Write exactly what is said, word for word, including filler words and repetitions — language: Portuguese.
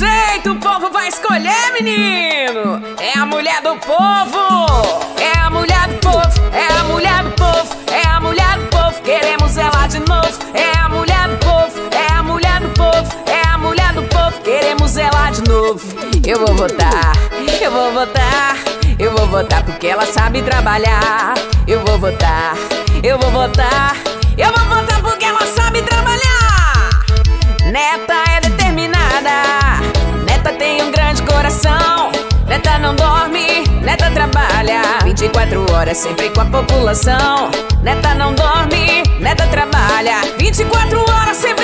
jeito o povo vai escolher, menino. É a mulher do povo. É a mulher do povo. É a mulher do povo. É a mulher do povo. Queremos ela de novo. É a mulher do povo. É a mulher do povo. É a mulher do povo. Queremos ela de novo. Eu vou votar. Eu vou votar. Eu vou votar porque ela sabe trabalhar. Eu vou votar. Eu vou votar. Eu vou votar porque ela sabe trabalhar. Neta é determinada. Neta tem um grande coração. Neta não dorme, Neta trabalha vinte e quatro horas sempre com a população. Neta não dorme, Neta trabalha vinte e quatro horas sempre